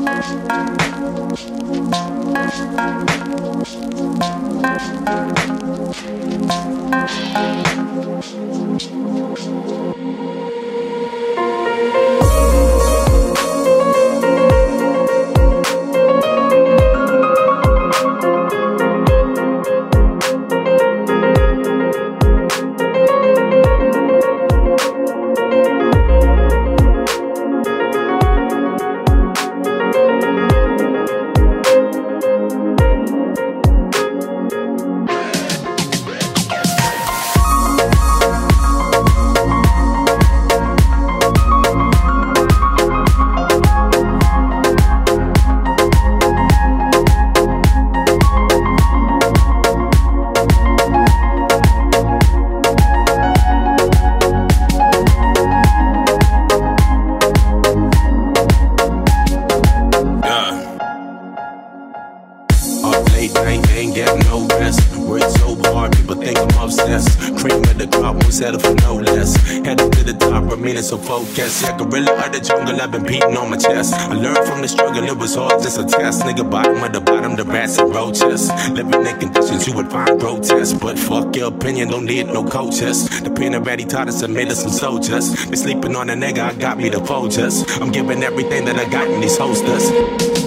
So focused, yeah, gorilla of the jungle, I've been beating on my chest. I learned from the struggle, it was all just a test. Nigga, bottom of the bottom, the rats and roaches. Living in conditions you would find grotesque. But fuck your opinion, don't need no coaches. The pen already taught us and made us some soldiers. They sleeping on a nigga, I got me the Folgers. I'm giving everything that I got in these holsters.